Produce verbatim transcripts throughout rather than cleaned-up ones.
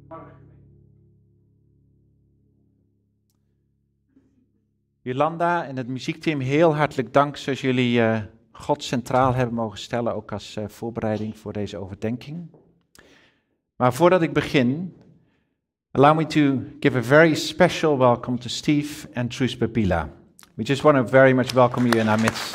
Jolanda en het muziekteam, heel hartelijk dank zoals jullie uh, God centraal hebben mogen stellen, ook als uh, voorbereiding voor deze overdenking. Maar voordat ik begin, allow me to give a very special welcome to Steve and Truus Babila. We just want to very much welcome you in our midst.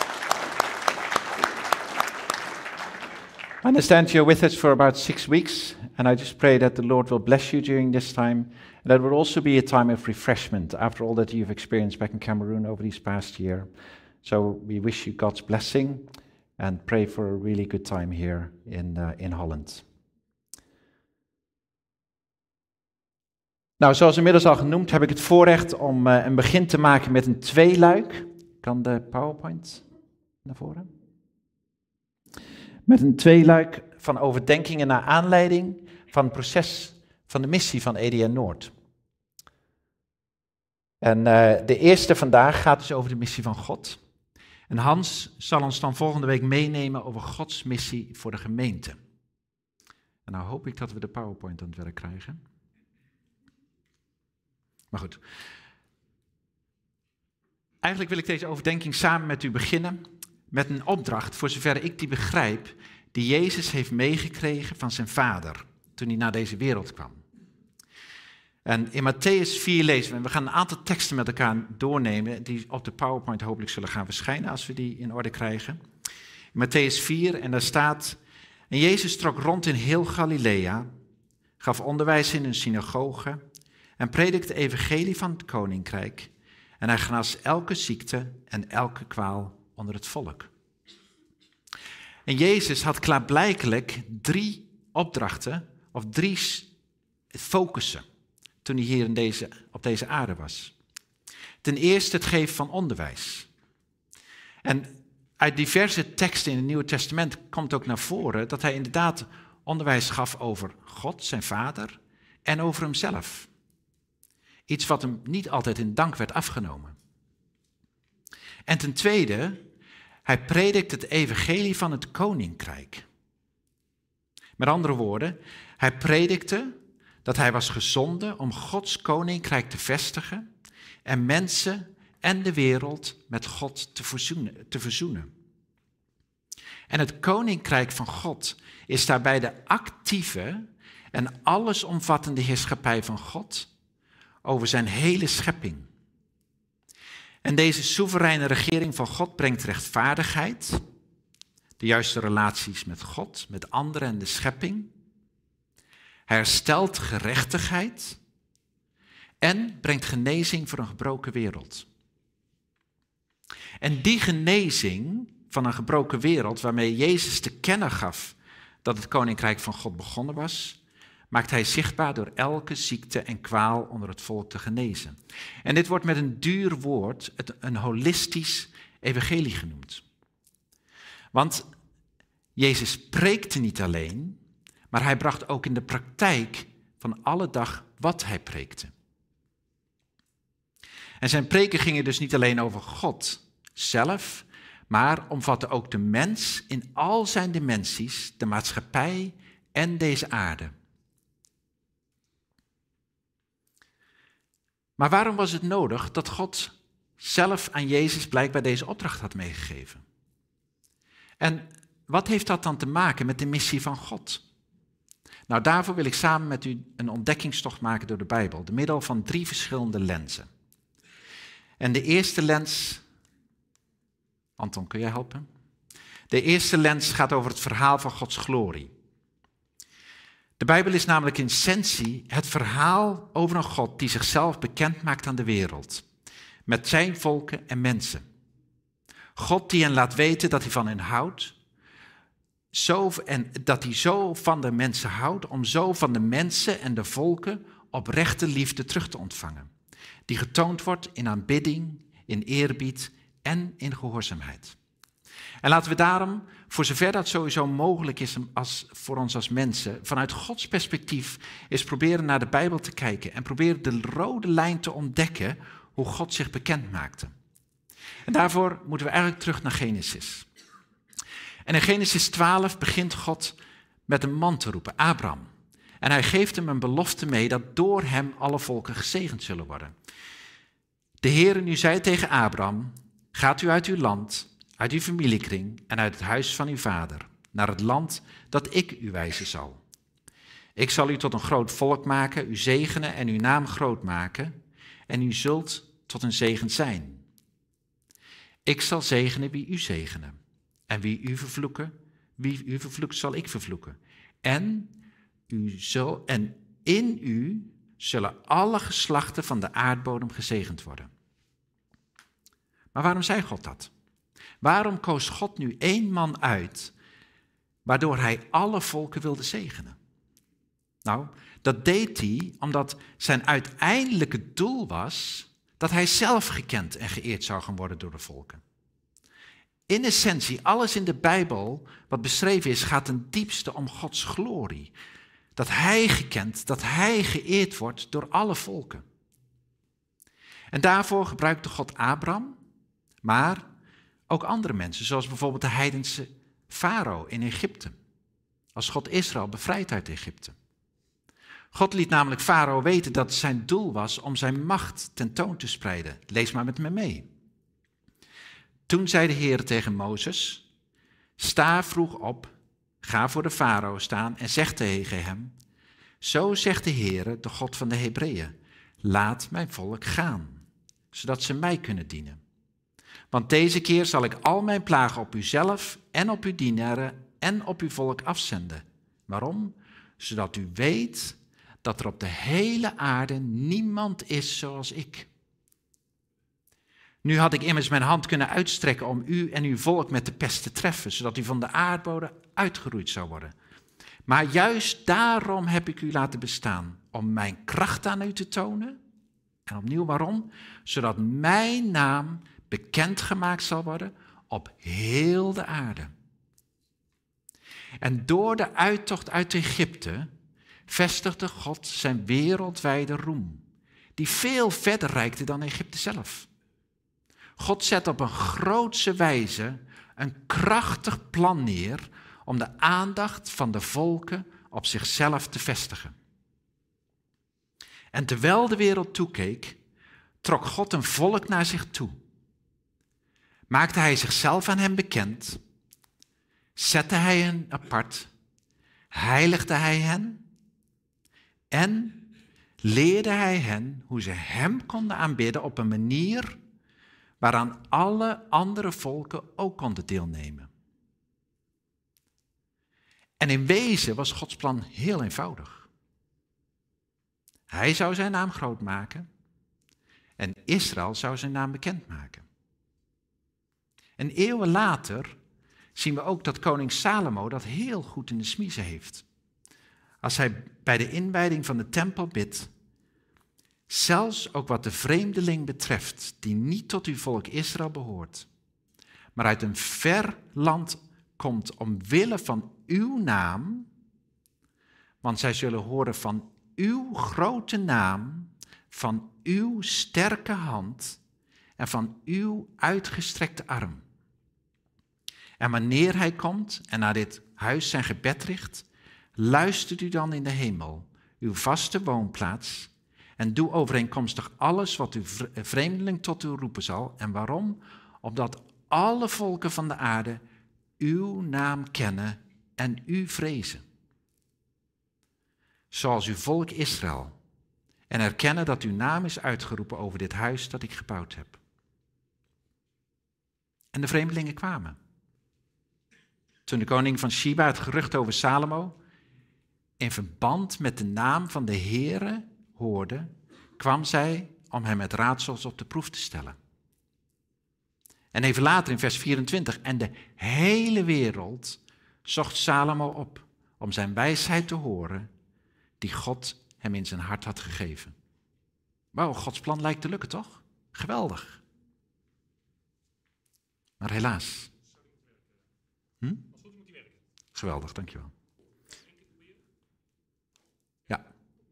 I understand you're with us for about six weeks, and I just pray that the Lord will bless you during this time, and that will also be a time of refreshment after all that you've experienced back in Cameroon over these past year. So we wish you God's blessing, and pray for a really good time here in, uh, in Holland. Nou, zoals inmiddels al genoemd, heb ik het voorrecht om uh, een begin te maken met een tweeluik. Kan de PowerPoint naar voren? Met een tweeluik van overdenkingen naar aanleiding van het proces van de missie van E D N Noord. En uh, de eerste vandaag gaat dus over de missie van God. En Hans zal ons dan volgende week meenemen over Gods missie voor de gemeente. En nou hoop ik dat we de PowerPoint aan het werk krijgen. Maar goed. Eigenlijk wil ik deze overdenking samen met u beginnen met een opdracht, voor zover ik die begrijp, die Jezus heeft meegekregen van zijn vader toen hij naar deze wereld kwam. En in Matthäus vier lezen we, en we gaan een aantal teksten met elkaar doornemen, die op de PowerPoint hopelijk zullen gaan verschijnen als we die in orde krijgen. In Matthäus vier, en daar staat, en Jezus trok rond in heel Galilea, gaf onderwijs in een synagoge en predikte het evangelie van het koninkrijk. En hij genas elke ziekte en elke kwaal onder het volk. En Jezus had klaarblijkelijk drie opdrachten, of drie focussen, toen hij hier in deze, op deze aarde was. Ten eerste het geven van onderwijs. En uit diverse teksten in het Nieuwe Testament komt ook naar voren dat hij inderdaad onderwijs gaf over God, zijn vader, en over hemzelf. Iets wat hem niet altijd in dank werd afgenomen. En ten tweede, hij predikt het evangelie van het koninkrijk. Met andere woorden, hij predikte dat hij was gezonden om Gods koninkrijk te vestigen en mensen en de wereld met God te verzoenen. Te verzoenen. En het koninkrijk van God is daarbij de actieve en allesomvattende heerschappij van God over zijn hele schepping. En deze soevereine regering van God brengt rechtvaardigheid, de juiste relaties met God, met anderen en de schepping. Hij herstelt gerechtigheid en brengt genezing voor een gebroken wereld. En die genezing van een gebroken wereld, waarmee Jezus te kennen gaf dat het koninkrijk van God begonnen was, maakt hij zichtbaar door elke ziekte en kwaal onder het volk te genezen. En dit wordt met een duur woord het, een holistisch evangelie genoemd. Want Jezus preekte niet alleen, maar hij bracht ook in de praktijk van alle dag wat hij preekte. En zijn preken gingen dus niet alleen over God zelf, maar omvatten ook de mens in al zijn dimensies, de maatschappij en deze aarde. Maar waarom was het nodig dat God zelf aan Jezus blijkbaar deze opdracht had meegegeven? En wat heeft dat dan te maken met de missie van God? Nou, daarvoor wil ik samen met u een ontdekkingstocht maken door de Bijbel, door middel van drie verschillende lenzen. En de eerste lens, Anton, kun jij helpen? De eerste lens gaat over het verhaal van Gods glorie. De Bijbel is namelijk in essentie het verhaal over een God die zichzelf bekend maakt aan de wereld, met zijn volken en mensen. God die hen laat weten dat hij van hen houdt, zo, en dat hij zo van de mensen houdt, om zo van de mensen en de volken oprechte liefde terug te ontvangen, die getoond wordt in aanbidding, in eerbied en in gehoorzaamheid. En laten we daarom, voor zover dat sowieso mogelijk is als, voor ons als mensen, vanuit Gods perspectief eens proberen naar de Bijbel te kijken en proberen de rode lijn te ontdekken hoe God zich bekend maakte. En daarvoor moeten we eigenlijk terug naar Genesis. En in Genesis twaalf begint God met een man te roepen, Abraham. En hij geeft hem een belofte mee dat door hem alle volken gezegend zullen worden. De Heere nu zei tegen Abraham, gaat u uit uw land, uit uw familiekring en uit het huis van uw vader, naar het land dat ik u wijzen zal. Ik zal u tot een groot volk maken, u zegenen en uw naam groot maken, en u zult tot een zegen zijn. Ik zal zegenen wie u zegenen, en wie u vervloeken, wie u vervloekt zal ik vervloeken. En, u zul, en in u zullen alle geslachten van de aardbodem gezegend worden. Maar waarom zei God dat? Waarom koos God nu één man uit, waardoor hij alle volken wilde zegenen? Nou, dat deed hij omdat zijn uiteindelijke doel was dat hij zelf gekend en geëerd zou gaan worden door de volken. In essentie, alles in de Bijbel wat beschreven is, gaat ten diepste om Gods glorie. Dat hij gekend, dat hij geëerd wordt door alle volken. En daarvoor gebruikte God Abraham, maar ook andere mensen, zoals bijvoorbeeld de heidense farao in Egypte. Als God Israël bevrijdt uit Egypte. God liet namelijk farao weten dat zijn doel was om zijn macht tentoon te spreiden. Lees maar met me mee. Toen zei de Heer tegen Mozes, sta vroeg op, ga voor de farao staan en zeg tegen hem, zo zegt de Heer, de God van de Hebreeën, laat mijn volk gaan, zodat ze mij kunnen dienen. Want deze keer zal ik al mijn plagen op uzelf en op uw dienaren en op uw volk afzenden. Waarom? Zodat u weet dat er op de hele aarde niemand is zoals ik. Nu had ik immers mijn hand kunnen uitstrekken om u en uw volk met de pest te treffen, zodat u van de aardbodem uitgeroeid zou worden. Maar juist daarom heb ik u laten bestaan, om mijn kracht aan u te tonen. En opnieuw waarom? Zodat mijn naam bekendgemaakt zal worden op heel de aarde. En door de uittocht uit Egypte vestigde God zijn wereldwijde roem, die veel verder reikte dan Egypte zelf. God zet op een grootse wijze een krachtig plan neer om de aandacht van de volken op zichzelf te vestigen. En terwijl de wereld toekeek, trok God een volk naar zich toe. Maakte hij zichzelf aan hen bekend, zette hij hen apart, heiligde hij hen en leerde hij hen hoe ze hem konden aanbidden op een manier waaraan alle andere volken ook konden deelnemen. En in wezen was Gods plan heel eenvoudig. Hij zou zijn naam groot maken en Israël zou zijn naam bekendmaken. En eeuwen later zien we ook dat koning Salomo dat heel goed in de smiezen heeft. Als hij bij de inwijding van de tempel bidt, zelfs ook wat de vreemdeling betreft, die niet tot uw volk Israël behoort, maar uit een ver land komt omwille van uw naam, want zij zullen horen van uw grote naam, van uw sterke hand en van uw uitgestrekte arm. En wanneer hij komt en naar dit huis zijn gebed richt, luistert u dan in de hemel, uw vaste woonplaats, en doe overeenkomstig alles wat uw vreemdeling tot u roepen zal. En waarom? Opdat alle volken van de aarde uw naam kennen en u vrezen. Zoals uw volk Israël. En erkennen dat uw naam is uitgeroepen over dit huis dat ik gebouwd heb. En de vreemdelingen kwamen. Toen de koning van Sheba het gerucht over Salomo in verband met de naam van de Heere hoorde, kwam zij om hem met raadsels op de proef te stellen. En even later in vers vierentwintig, en de hele wereld zocht Salomo op om zijn wijsheid te horen die God hem in zijn hart had gegeven. Wauw, Gods plan lijkt te lukken, toch? Geweldig. Maar helaas. Hm? Geweldig, dankjewel. Ja.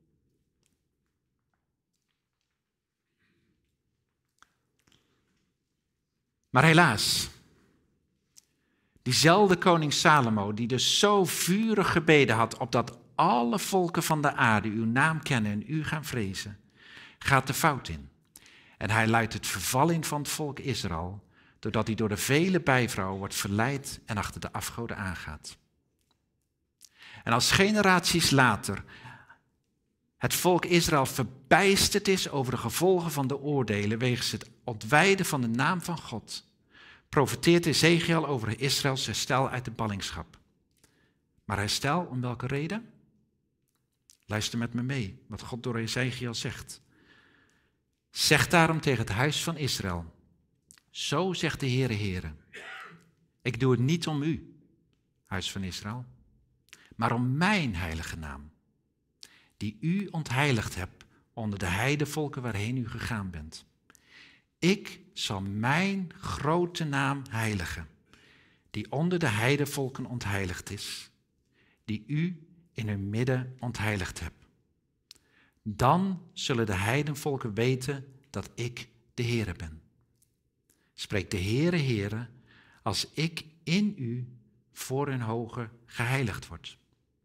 Maar helaas, diezelfde koning Salomo, die dus zo vurig gebeden had opdat alle volken van de aarde uw naam kennen en u gaan vrezen, gaat de fout in. En hij luidt het verval in van het volk Israël, doordat hij door de vele bijvrouwen wordt verleid en achter de afgoden aangaat. En als generaties later het volk Israël verbijsterd is over de gevolgen van de oordelen wegens het ontwijden van de naam van God, profeteert Ezekiel over Israëls herstel uit de ballingschap. Maar herstel om welke reden? Luister met me mee wat God door Ezekiel zegt. Zeg daarom tegen het huis van Israël, zo zegt de Heere Heere, ik doe het niet om u, huis van Israël, maar om mijn heilige naam, die u ontheiligd hebt onder de heidevolken waarheen u gegaan bent. Ik zal mijn grote naam heiligen, die onder de heidevolken ontheiligd is, die u in hun midden ontheiligd hebt. Dan zullen de heidenvolken weten dat ik de Heere ben. Spreekt de Heere, Heere, als ik in u voor hun hoge geheiligd word.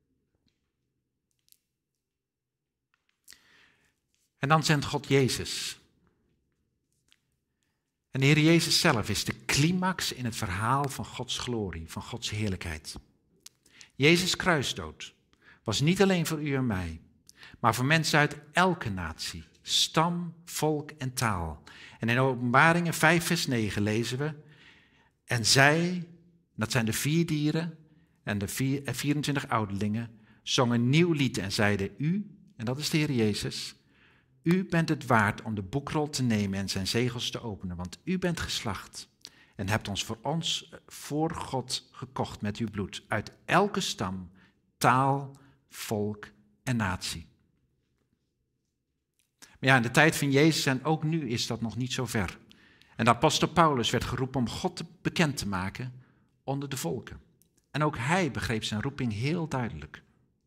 En dan zendt God Jezus. En de Heer Jezus zelf is de climax in het verhaal van Gods glorie, van Gods heerlijkheid. Jezus' kruisdood was niet alleen voor u en mij, maar voor mensen uit elke natie, stam, volk en taal. En in Openbaringen vijf vers negen lezen we, en zij, dat zijn de vier dieren en de vier, vierentwintig ouderlingen, zongen een nieuw lied en zeiden, u, en dat is de Heer Jezus, u bent het waard om de boekrol te nemen en zijn zegels te openen, want u bent geslacht en hebt ons voor ons, voor God gekocht met uw bloed, uit elke stam, taal, volk en natie. Maar ja, in de tijd van Jezus en ook nu is dat nog niet zo ver. En de apostel Paulus werd geroepen om God bekend te maken onder de volken. En ook hij begreep zijn roeping heel duidelijk.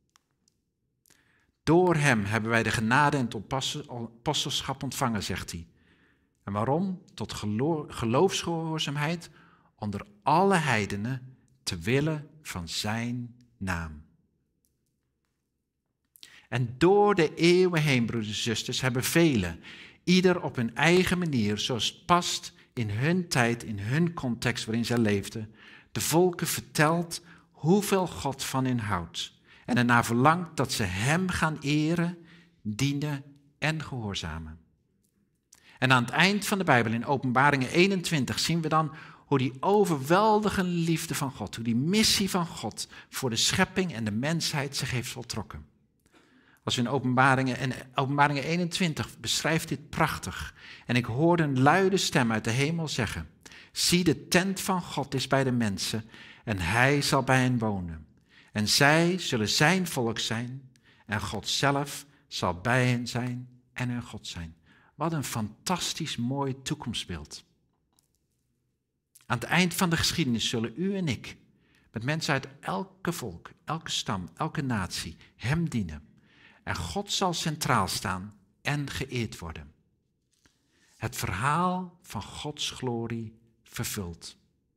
Door hem hebben wij de genade en het apostelschap ontvangen, zegt hij. En waarom? Tot gelo- geloofsgehoorzaamheid onder alle heidenen, te wille van zijn naam. En door de eeuwen heen, broeders en zusters, hebben velen, ieder op hun eigen manier, zoals het past in hun tijd, in hun context waarin zij leefden, de volken verteld hoeveel God van hen houdt. En ernaar verlangt dat ze hem gaan eren, dienen en gehoorzamen. En aan het eind van de Bijbel, in Openbaringen eenentwintig, zien we dan hoe die overweldigende liefde van God, hoe die missie van God voor de schepping en de mensheid zich heeft voltrokken. Als we in Openbaringen, en Openbaringen eenentwintig beschrijft dit prachtig. En ik hoorde een luide stem uit de hemel zeggen, zie, de tent van God is bij de mensen en hij zal bij hen wonen. En zij zullen zijn volk zijn en God zelf zal bij hen zijn en hun God zijn. Wat een fantastisch mooi toekomstbeeld. Aan het eind van de geschiedenis zullen u en ik, met mensen uit elke volk, elke stam, elke natie, hem dienen. En God zal centraal staan en geëerd worden. Het verhaal van Gods glorie vervuld.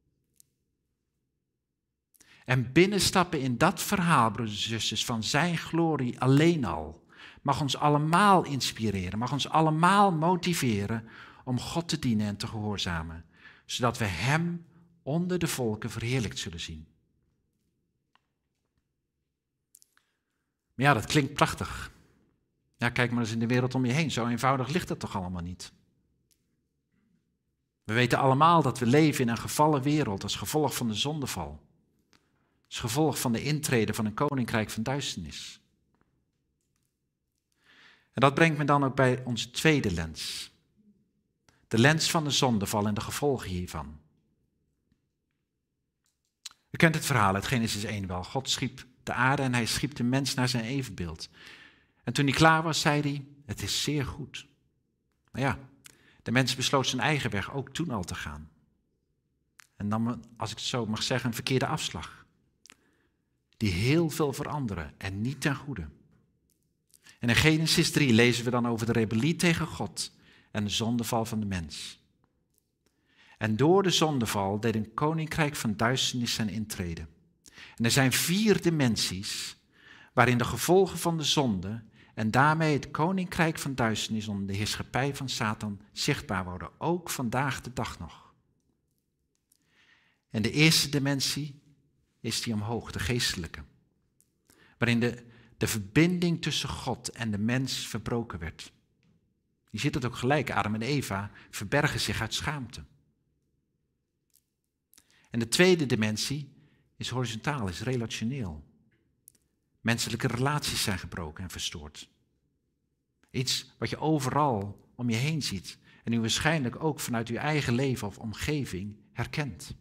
En binnenstappen in dat verhaal, broeders en zusters, van zijn glorie alleen al, mag ons allemaal inspireren, mag ons allemaal motiveren om God te dienen en te gehoorzamen, zodat we hem onder de volken verheerlijkt zullen zien. Maar ja, dat klinkt prachtig. Ja, kijk maar eens in de wereld om je heen. Zo eenvoudig ligt het toch allemaal niet. We weten allemaal dat we leven in een gevallen wereld als gevolg van de zondeval. Als gevolg van de intrede van een koninkrijk van duisternis. En dat brengt me dan ook bij onze tweede lens. De lens van de zondeval en de gevolgen hiervan. U kent het verhaal uit Genesis één wel. God schiep de aarde en hij schiep de mens naar zijn evenbeeld. En toen hij klaar was, zei hij, het is zeer goed. Maar ja, de mens besloot zijn eigen weg ook toen al te gaan. En dan, als ik het zo mag zeggen, een verkeerde afslag. Die heel veel veranderen en niet ten goede. En in Genesis drie lezen we dan over de rebellie tegen God en de zondeval van de mens. En door de zondeval deed een koninkrijk van duisternis zijn intrede. En er zijn vier dimensies waarin de gevolgen van de zonde en daarmee het koninkrijk van duisternis onder de heerschappij van Satan zichtbaar worden, ook vandaag de dag nog. En de eerste dimensie is die omhoog, de geestelijke, waarin de, de verbinding tussen God en de mens verbroken werd. Je ziet het ook gelijk, Adam en Eva verbergen zich uit schaamte. En de tweede dimensie is horizontaal, is relationeel. Menselijke relaties zijn gebroken en verstoord. Iets wat je overal om je heen ziet en u waarschijnlijk ook vanuit uw eigen leven of omgeving herkent.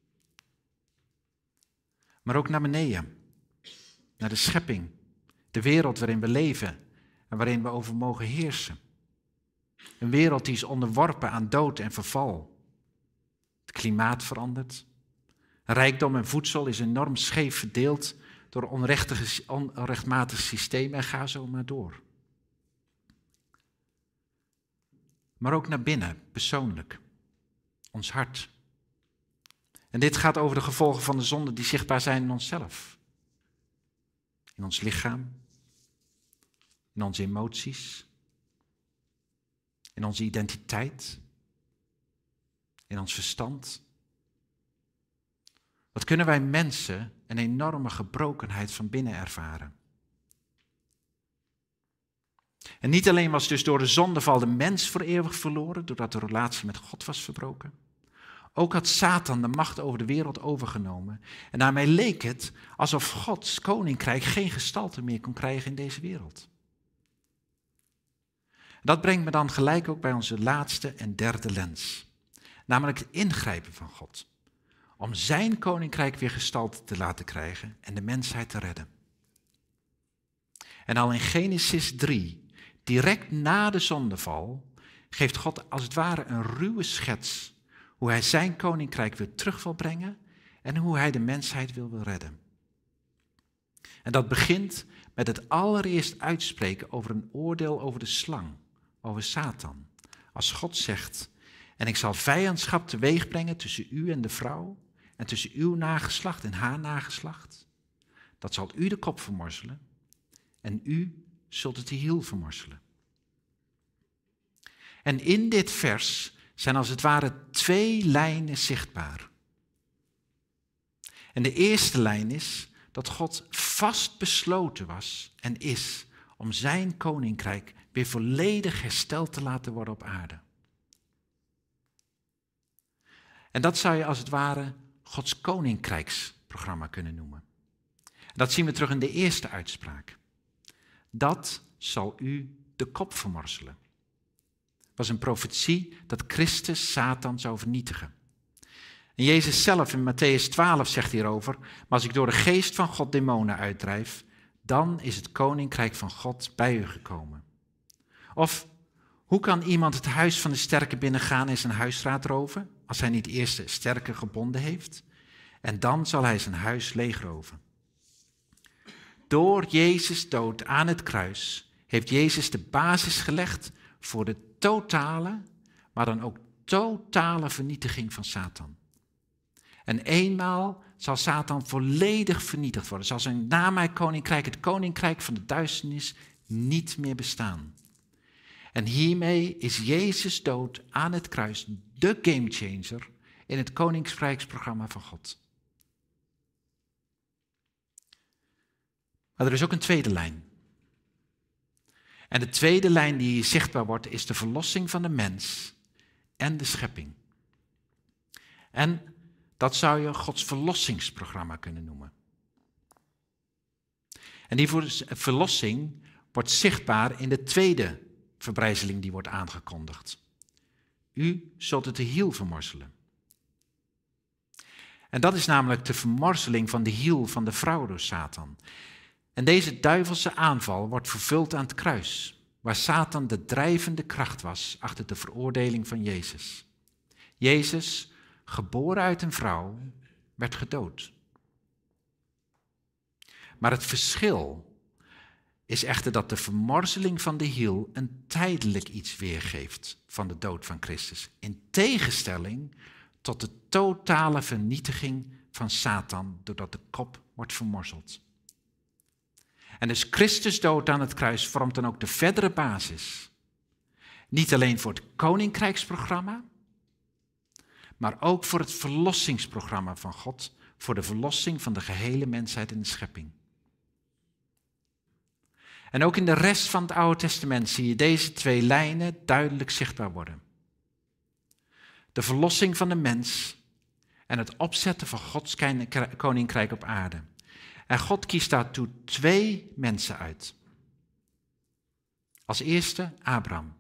Maar ook naar beneden, naar de schepping, de wereld waarin we leven en waarin we over mogen heersen. Een wereld die is onderworpen aan dood en verval. Het klimaat verandert. Rijkdom en voedsel is enorm scheef verdeeld door onrechtmatige systemen en ga zo maar door. Maar ook naar binnen, persoonlijk. Ons hart. En dit gaat over de gevolgen van de zonde die zichtbaar zijn in onszelf. In ons lichaam. In onze emoties. In onze identiteit. In ons verstand. Wat kunnen wij mensen een enorme gebrokenheid van binnen ervaren? En niet alleen was dus door de zondeval de mens voor eeuwig verloren, doordat de relatie met God was verbroken. Ook had Satan de macht over de wereld overgenomen. En daarmee leek het alsof Gods koninkrijk geen gestalte meer kon krijgen in deze wereld. Dat brengt me dan gelijk ook bij onze laatste en derde lens. Namelijk het ingrijpen van God. Om zijn koninkrijk weer gestalte te laten krijgen en de mensheid te redden. En al in Genesis drie, direct na de zondeval, geeft God als het ware een ruwe schets hoe hij zijn koninkrijk weer terug wil brengen en hoe hij de mensheid wil, wil redden. En dat begint met het allereerst uitspreken over een oordeel over de slang, over Satan. Als God zegt, en ik zal vijandschap teweeg brengen tussen u en de vrouw, en tussen uw nageslacht en haar nageslacht. Dat zal u de kop vermorzelen en u zult het de hiel vermorzelen. En in dit vers zijn als het ware twee lijnen zichtbaar. En de eerste lijn is dat God vast besloten was en is om zijn koninkrijk weer volledig hersteld te laten worden op aarde. En dat zou je als het ware Gods koninkrijksprogramma kunnen noemen. Dat zien we terug in de eerste uitspraak. Dat zal u de kop vermorzelen. Het was een profetie dat Christus Satan zou vernietigen. En Jezus zelf in Mattheüs twaalf zegt hierover, maar als ik door de geest van God demonen uitdrijf, dan is het koninkrijk van God bij u gekomen. Of, hoe kan iemand het huis van de sterke binnengaan en zijn huisraad roven, als hij niet eerst de sterke gebonden heeft? En dan zal hij zijn huis leegroven. Door Jezus' dood aan het kruis heeft Jezus de basis gelegd voor de totale, maar dan ook totale vernietiging van Satan. En eenmaal zal Satan volledig vernietigd worden. Zal zijn na mijn koninkrijk, het koninkrijk van de duisternis, niet meer bestaan. En hiermee is Jezus' dood aan het kruis de gamechanger in het koninkrijksprogramma van God. Maar er is ook een tweede lijn. En de tweede lijn die hier zichtbaar wordt is de verlossing van de mens en de schepping. En dat zou je Gods verlossingsprogramma kunnen noemen. En die verlossing wordt zichtbaar in de tweede verbrijzeling die wordt aangekondigd. U zult het de hiel vermorzelen. En dat is namelijk de vermorzeling van de hiel van de vrouw door Satan. En deze duivelse aanval wordt vervuld aan het kruis, waar Satan de drijvende kracht was achter de veroordeling van Jezus. Jezus, geboren uit een vrouw, werd gedood. Maar het verschil is echter dat de vermorzeling van de hiel een tijdelijk iets weergeeft van de dood van Christus. In tegenstelling tot de totale vernietiging van Satan, doordat de kop wordt vermorzeld. En dus Christus dood aan het kruis vormt dan ook de verdere basis. Niet alleen voor het koninkrijksprogramma, maar ook voor het verlossingsprogramma van God, voor de verlossing van de gehele mensheid in de schepping. En ook in de rest van het Oude Testament zie je deze twee lijnen duidelijk zichtbaar worden. De verlossing van de mens en het opzetten van Gods koninkrijk op aarde. En God kiest daartoe twee mensen uit. Als eerste Abraham.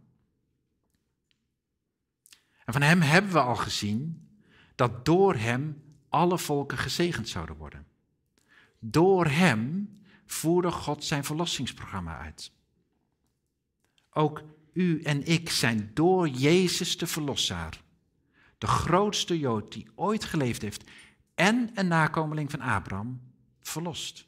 En van hem hebben we al gezien dat door hem alle volken gezegend zouden worden. Door hem voerde God zijn verlossingsprogramma uit. Ook u en ik zijn door Jezus de Verlosser, de grootste Jood die ooit geleefd heeft en een nakomeling van Abraham, verlost.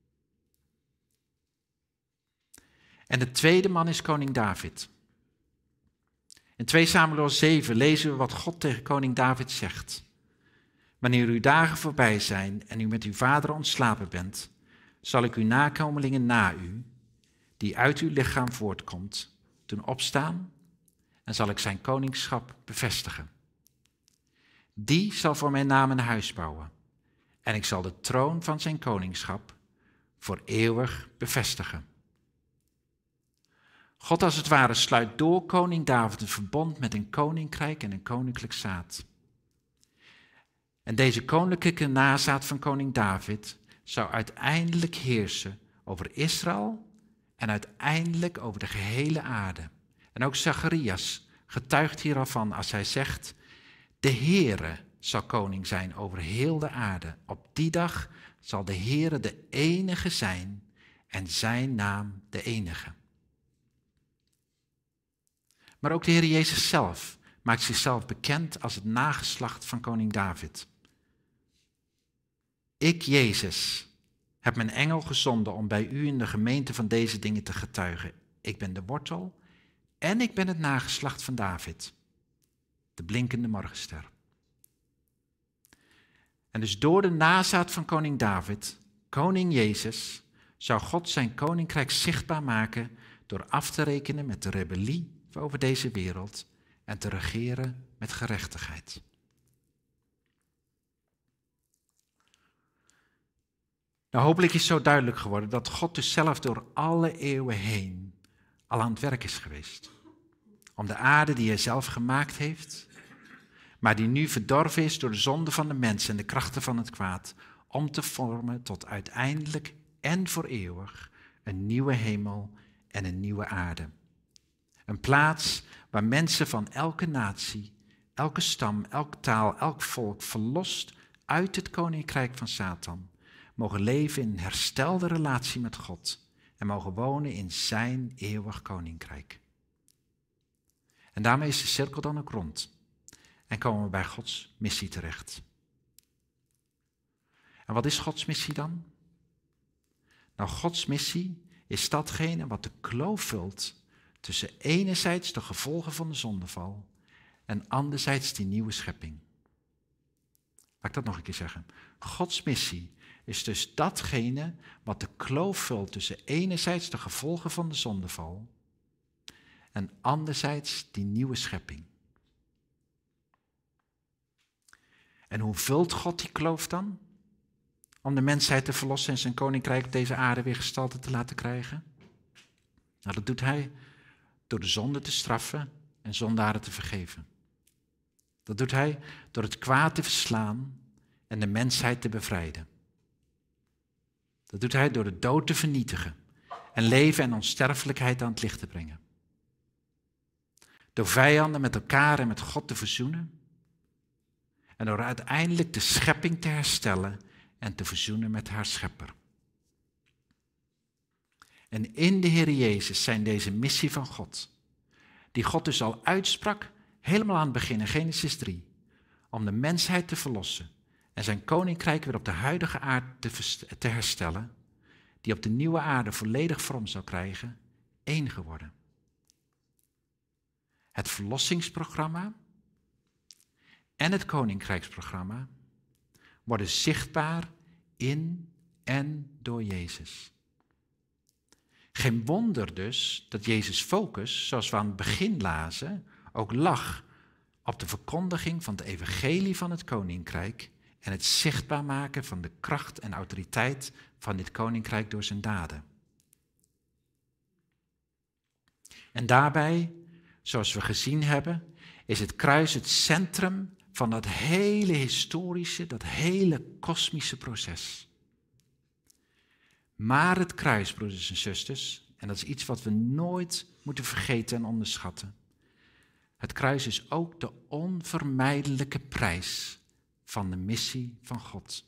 En de tweede man is koning David. In twee Samuel zeven lezen we wat God tegen koning David zegt. Wanneer uw dagen voorbij zijn en u met uw vader ontslapen bent, zal ik uw nakomelingen na u, die uit uw lichaam voortkomt, doen opstaan en zal ik zijn koningschap bevestigen. Die zal voor mijn naam een huis bouwen en ik zal de troon van zijn koningschap voor eeuwig bevestigen. God als het ware sluit door koning David een verbond met een koninkrijk en een koninklijk zaad. En deze koninklijke nazaat van koning David zou uiteindelijk heersen over Israël en uiteindelijk over de gehele aarde. En ook Zacharias getuigt hier al van als hij zegt, de Heere zal koning zijn over heel de aarde. Op die dag zal de Heere de enige zijn en zijn naam de enige. Maar ook de Heer Jezus zelf maakt zichzelf bekend als het nageslacht van koning David. Ik, Jezus, heb mijn engel gezonden om bij u in de gemeente van deze dingen te getuigen. Ik ben de wortel en ik ben het nageslacht van David, de blinkende morgenster. En dus door de nazaat van koning David, koning Jezus, zou God zijn koninkrijk zichtbaar maken door af te rekenen met de rebellie over deze wereld en te regeren met gerechtigheid. Nou, hopelijk is zo duidelijk geworden dat God dus zelf door alle eeuwen heen al aan het werk is geweest. Om de aarde die hij zelf gemaakt heeft, maar die nu verdorven is door de zonde van de mens en de krachten van het kwaad, om te vormen tot uiteindelijk en voor eeuwig een nieuwe hemel en een nieuwe aarde. Een plaats waar mensen van elke natie, elke stam, elke taal, elk volk verlost uit het koninkrijk van Satan, mogen leven in een herstelde relatie met God en mogen wonen in zijn eeuwig koninkrijk. En daarmee is de cirkel dan ook rond en komen we bij Gods missie terecht. En wat is Gods missie dan? Nou, Gods missie is datgene wat de kloof vult tussen enerzijds de gevolgen van de zondeval en anderzijds die nieuwe schepping. Laat ik dat nog een keer zeggen. Gods missie is dus datgene wat de kloof vult tussen enerzijds de gevolgen van de zondeval en anderzijds die nieuwe schepping. En hoe vult God die kloof dan? Om de mensheid te verlossen en zijn koninkrijk op deze aarde weer gestalte te laten krijgen? Nou, dat doet hij door de zonde te straffen en zondaren te vergeven. Dat doet hij door het kwaad te verslaan en de mensheid te bevrijden. Dat doet hij door de dood te vernietigen en leven en onsterfelijkheid aan het licht te brengen. Door vijanden met elkaar en met God te verzoenen. En door uiteindelijk de schepping te herstellen en te verzoenen met haar schepper. En in de Heer Jezus zijn deze missie van God, die God dus al uitsprak, helemaal aan het begin in Genesis drie, om de mensheid te verlossen en zijn koninkrijk weer op de huidige aarde te, te herstellen, die op de nieuwe aarde volledig vorm zou krijgen, één geworden. Het verlossingsprogramma en het koninkrijksprogramma worden zichtbaar in en door Jezus. Geen wonder dus dat Jezus' focus, zoals we aan het begin lazen, ook lag op de verkondiging van het evangelie van het koninkrijk en het zichtbaar maken van de kracht en autoriteit van dit koninkrijk door zijn daden. En daarbij, zoals we gezien hebben, is het kruis het centrum van dat hele historische, dat hele kosmische proces. Maar het kruis, broeders en zusters, en dat is iets wat we nooit moeten vergeten en onderschatten. Het kruis is ook de onvermijdelijke prijs van de missie van God.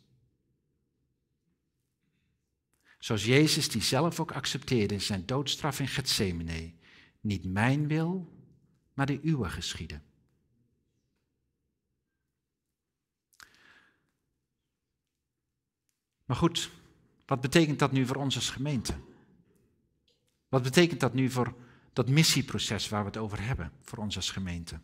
Zoals Jezus die zelf ook accepteerde in zijn doodstraf in Getsemane. Niet mijn wil, maar de uwe geschieden. Maar goed, wat betekent dat nu voor ons als gemeente? Wat betekent dat nu voor dat missieproces waar we het over hebben, voor ons als gemeente?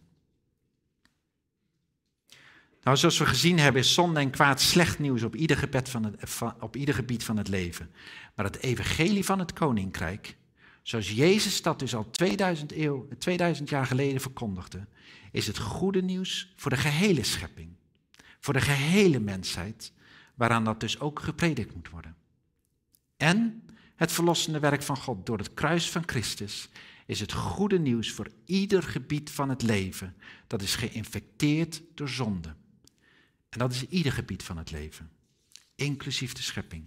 Nou, zoals we gezien hebben is zonde en kwaad slecht nieuws op ieder gebied van het, op ieder gebied van het leven. Maar het evangelie van het koninkrijk, zoals Jezus dat dus al tweeduizend, eeuw, tweeduizend jaar geleden verkondigde, is het goede nieuws voor de gehele schepping, voor de gehele mensheid, waaraan dat dus ook gepredikt moet worden. En het verlossende werk van God door het kruis van Christus is het goede nieuws voor ieder gebied van het leven dat is geïnfecteerd door zonde. En dat is ieder gebied van het leven, inclusief de schepping.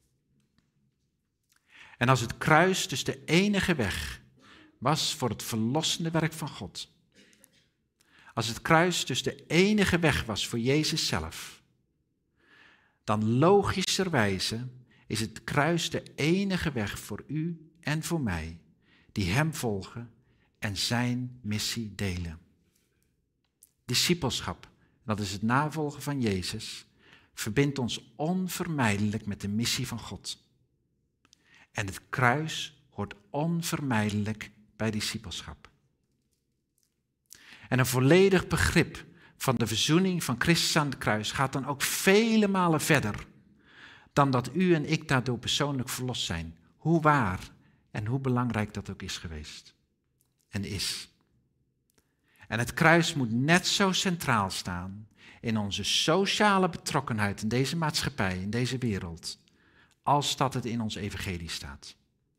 En als het kruis dus de enige weg was voor het verlossende werk van God, als het kruis dus de enige weg was voor Jezus zelf, dan logischerwijze is het kruis de enige weg voor u en voor mij, die hem volgen en zijn missie delen. Discipelschap, dat is het navolgen van Jezus, verbindt ons onvermijdelijk met de missie van God. En het kruis hoort onvermijdelijk bij discipelschap. En een volledig begrip van de verzoening van Christus aan het kruis gaat dan ook vele malen verder dan dat u en ik daardoor persoonlijk verlost zijn. Hoe waar en hoe belangrijk dat ook is geweest en is. En het kruis moet net zo centraal staan in onze sociale betrokkenheid in deze maatschappij, in deze wereld, als dat het in ons evangelie staat.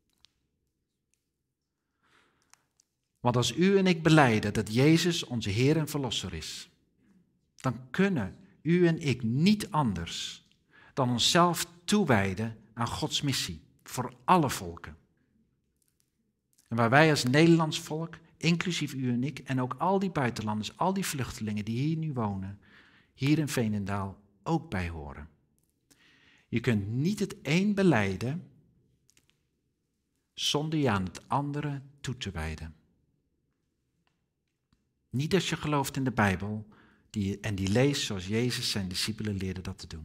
Want als u en ik belijden dat Jezus onze Heer en Verlosser is, dan kunnen u en ik niet anders dan onszelf toewijden aan Gods missie voor alle volken. En waar wij als Nederlands volk, inclusief u en ik, en ook al die buitenlanders, al die vluchtelingen die hier nu wonen, hier in Veenendaal ook bij horen. Je kunt niet het een belijden zonder je aan het andere toe te wijden. Niet als je gelooft in de Bijbel die, en die leest zoals Jezus zijn discipelen leerde dat te doen.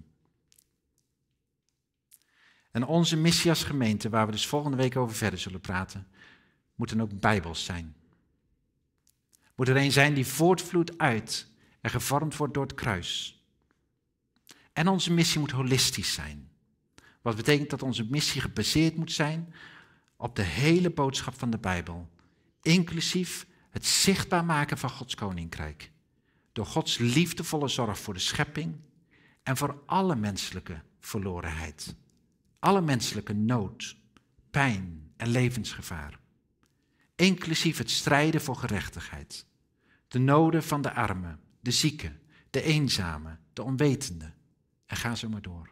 En onze missie als gemeente, waar we dus volgende week over verder zullen praten, moet dan ook bijbels zijn. Moet er een zijn die voortvloeit uit en gevormd wordt door het kruis. En onze missie moet holistisch zijn. Wat betekent dat onze missie gebaseerd moet zijn op de hele boodschap van de Bijbel. Inclusief het zichtbaar maken van Gods koninkrijk. Door Gods liefdevolle zorg voor de schepping en voor alle menselijke verlorenheid. Alle menselijke nood, pijn en levensgevaar. Inclusief het strijden voor gerechtigheid. De noden van de armen, de zieken, de eenzamen, de onwetenden. En ga zo maar door.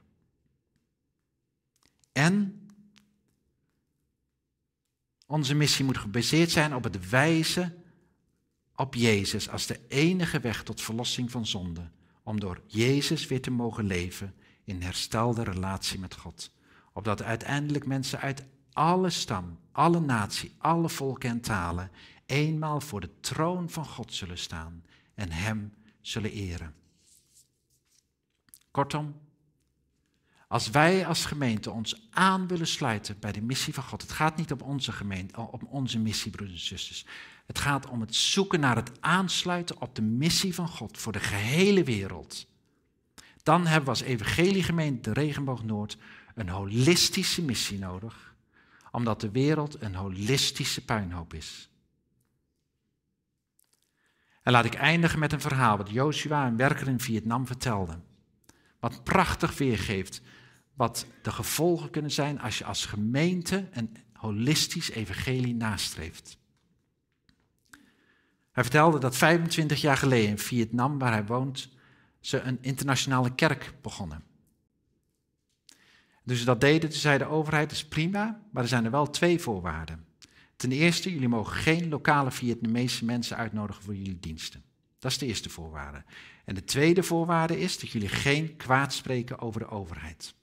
En onze missie moet gebaseerd zijn op het wijzen op Jezus als de enige weg tot verlossing van zonde. Om door Jezus weer te mogen leven in herstelde relatie met God. Opdat uiteindelijk mensen uit alle stam, alle natie, alle volken en talen eenmaal voor de troon van God zullen staan en hem zullen eren. Kortom, als wij als gemeente ons aan willen sluiten bij de missie van God, het gaat niet om onze gemeente, om onze missie, broeders en zusters. Het gaat om het zoeken naar het aansluiten op de missie van God voor de gehele wereld. Dan hebben we als evangeliegemeente de Regenboog Noord een holistische missie nodig, omdat de wereld een holistische puinhoop is. En laat ik eindigen met een verhaal wat Joshua, een werker in Vietnam, vertelde. Wat prachtig weergeeft wat de gevolgen kunnen zijn als je als gemeente een holistisch evangelie nastreeft. Hij vertelde dat vijfentwintig jaar geleden in Vietnam, waar hij woont, ze een internationale kerk begonnen. Dus ze dat deden, toen zei de overheid, dat is prima, maar er zijn er wel twee voorwaarden. Ten eerste, jullie mogen geen lokale Vietnamese mensen uitnodigen voor jullie diensten. Dat is de eerste voorwaarde. En de tweede voorwaarde is dat jullie geen kwaad spreken over de overheid.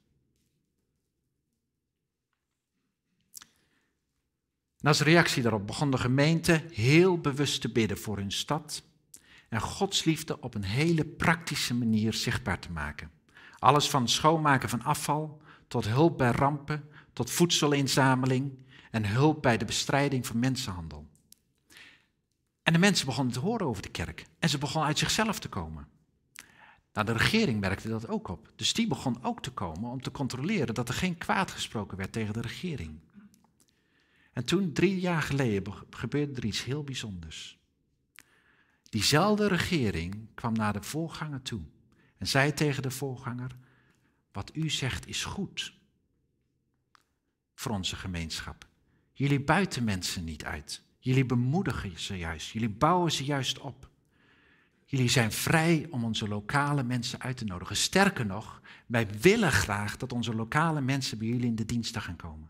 En als reactie daarop begon de gemeente heel bewust te bidden voor hun stad en Gods liefde op een hele praktische manier zichtbaar te maken. Alles van schoonmaken van afval, tot hulp bij rampen, tot voedselinzameling en hulp bij de bestrijding van mensenhandel. En de mensen begonnen te horen over de kerk en ze begonnen uit zichzelf te komen. Nou, de regering merkte dat ook op, dus die begon ook te komen om te controleren dat er geen kwaad gesproken werd tegen de regering. En toen, drie jaar geleden, gebeurde er iets heel bijzonders. Diezelfde regering kwam naar de voorganger toe en zei tegen de voorganger: wat u zegt is goed voor onze gemeenschap. Jullie buiten mensen niet uit. Jullie bemoedigen ze juist. Jullie bouwen ze juist op. Jullie zijn vrij om onze lokale mensen uit te nodigen. Sterker nog, wij willen graag dat onze lokale mensen bij jullie in de diensten gaan komen.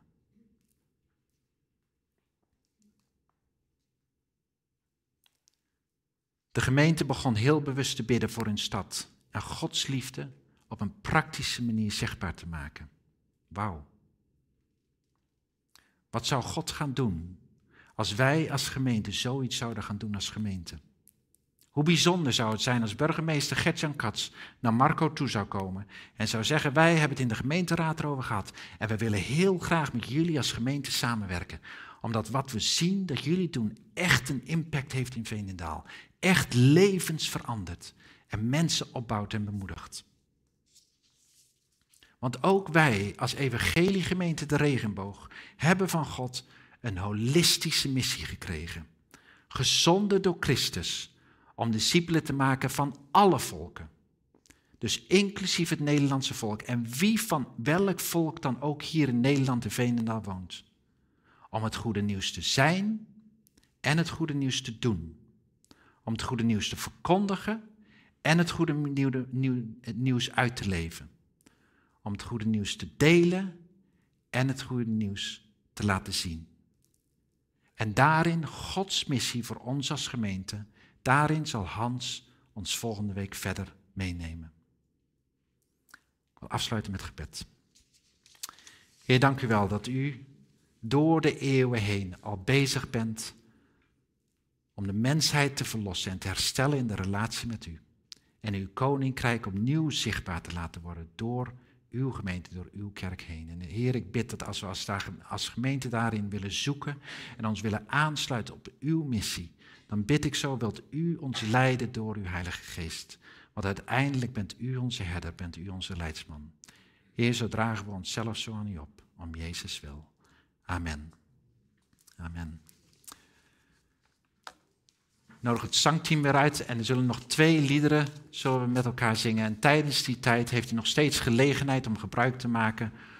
De gemeente begon heel bewust te bidden voor hun stad en Gods liefde op een praktische manier zichtbaar te maken. Wauw. Wat zou God gaan doen als wij als gemeente zoiets zouden gaan doen als gemeente? Hoe bijzonder zou het zijn als burgemeester Gert-Jan Kats naar Marco toe zou komen en zou zeggen: wij hebben het in de gemeenteraad erover gehad en we willen heel graag met jullie als gemeente samenwerken. Omdat wat we zien dat jullie doen echt een impact heeft in Veenendaal. Echt levens verandert en mensen opbouwt en bemoedigt. Want ook wij als evangeliegemeente de Regenboog hebben van God een holistische missie gekregen. Gezonden door Christus om discipelen te maken van alle volken. Dus inclusief het Nederlandse volk en wie van welk volk dan ook hier in Nederland en Veenendaal woont. Om het goede nieuws te zijn en het goede nieuws te doen. Om het goede nieuws te verkondigen en het goede nieuws uit te leven. Om het goede nieuws te delen en het goede nieuws te laten zien. En daarin Gods missie voor ons als gemeente, daarin zal Hans ons volgende week verder meenemen. Ik wil afsluiten met gebed. Heer, dank u wel dat u door de eeuwen heen al bezig bent om de mensheid te verlossen en te herstellen in de relatie met u. En uw koninkrijk opnieuw zichtbaar te laten worden door uw gemeente, door uw kerk heen. En Heer, ik bid dat als we als, daar, als gemeente daarin willen zoeken en ons willen aansluiten op uw missie, dan bid ik zo, wilt u ons leiden door uw Heilige Geest. Want uiteindelijk bent u onze herder, bent u onze leidsman. Heer, zo dragen we onszelf zo aan u op, om Jezus wil. Amen. Amen. Ik nodig het zangteam weer uit en er zullen nog twee liederen zullen we met elkaar zingen. En tijdens die tijd heeft u nog steeds gelegenheid om gebruik te maken